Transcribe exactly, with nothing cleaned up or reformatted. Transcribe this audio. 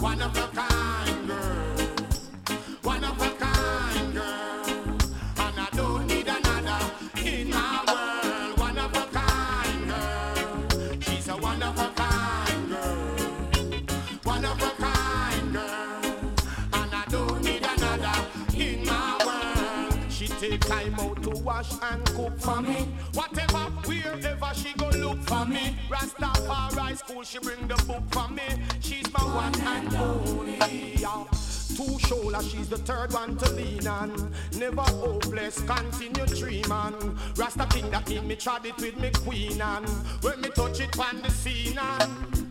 one of a kind girl, one of a kind girl, and I don't need another in my world. One of a kind girl, she's a one of a kind girl, one of a kind girl, and I don't need another in my world. She take time out to wash and cook for me. Whatever, wherever she go look for me. Rastafari school, she bring the book for me. She's my one and only. Yeah. Two shoulders, she's the third one to lean on. Never hopeless, continue dreaming. Rasta king that king, me trod it with me queen and when me touch it on the scene and